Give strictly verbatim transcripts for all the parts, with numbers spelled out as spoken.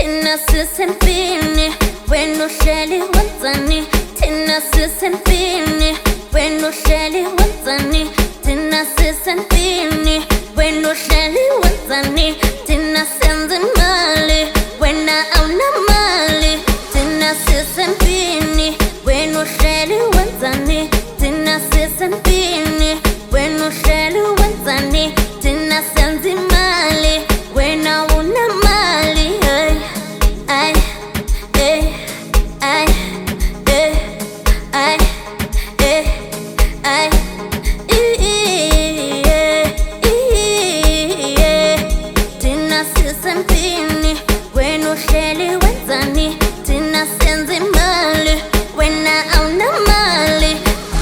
Tina sisempini, wena uhleli wenzani? Tina sisempini, wena uhleli wenzani? Tina sisempini, wena uhleli wenzani? Tina senza imali, wena awunamali. Tina sisempini, wena uhleli wenzani? Tina sisempini, wena uhleli wenzani? Tina senza imali, wena awunamali. Ay, ay, ay, ay, ay, ay, ay, Tina sisempini, wena uhleli wenzani? Tina senza imali, wena awunamali.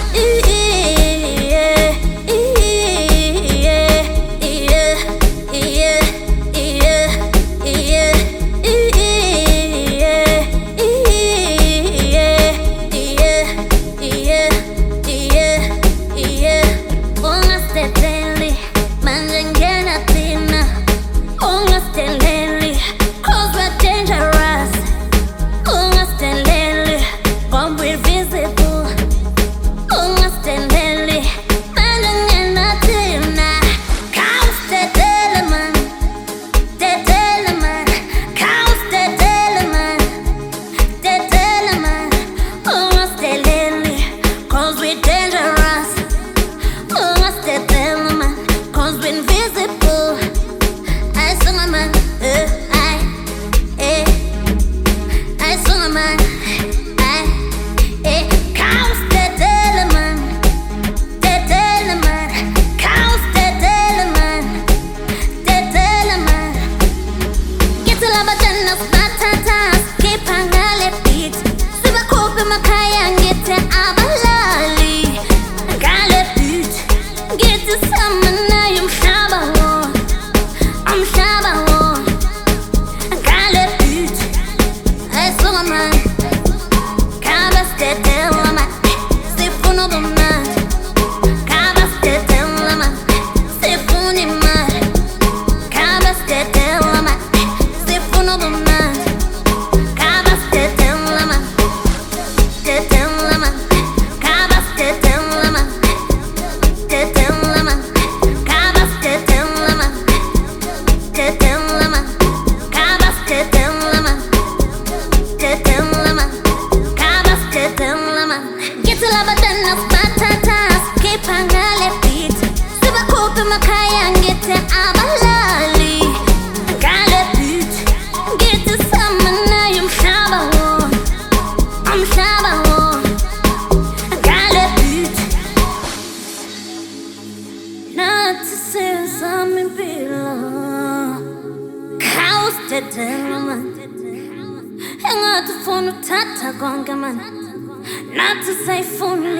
Engafuna uthatha konke man, nathi sayifuna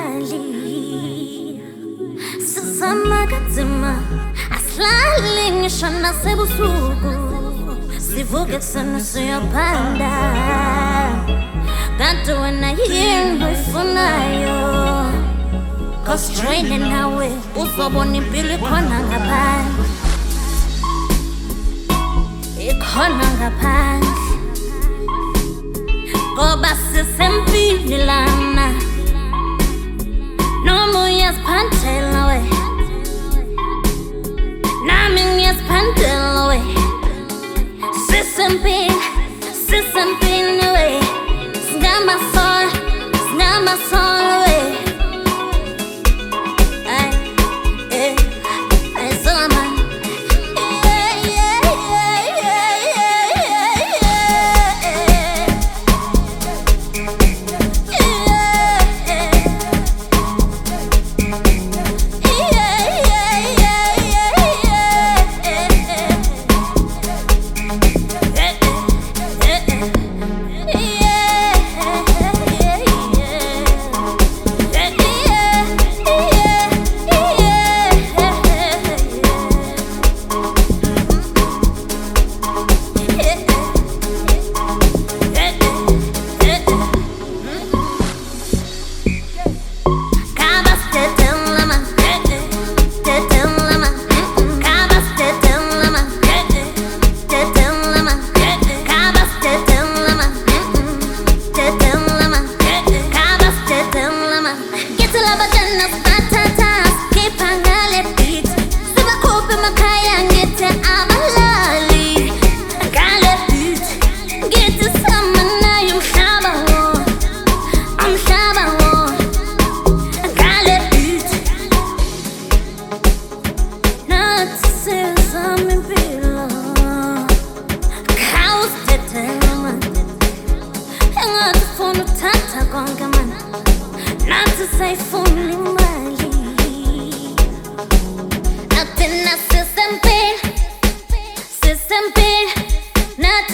imali. Sizama kanzima, asilali ngisho nasebusuku. Sivuke ekuseni siyophanda, kanti wena yini uyifunayo? Cause training nawe uzobona impilo ikhona ngaphandle, ikhona ngaphandle. Ngoba sisempini lana, noma uyaziphandela we, nami ngiyaziphandela we. Sisempini, sisempini we, singamasolo, singamasolo we. Yeah.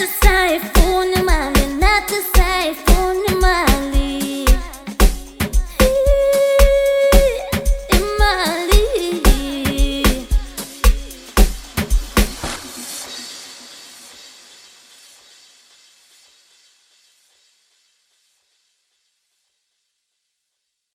sayifuni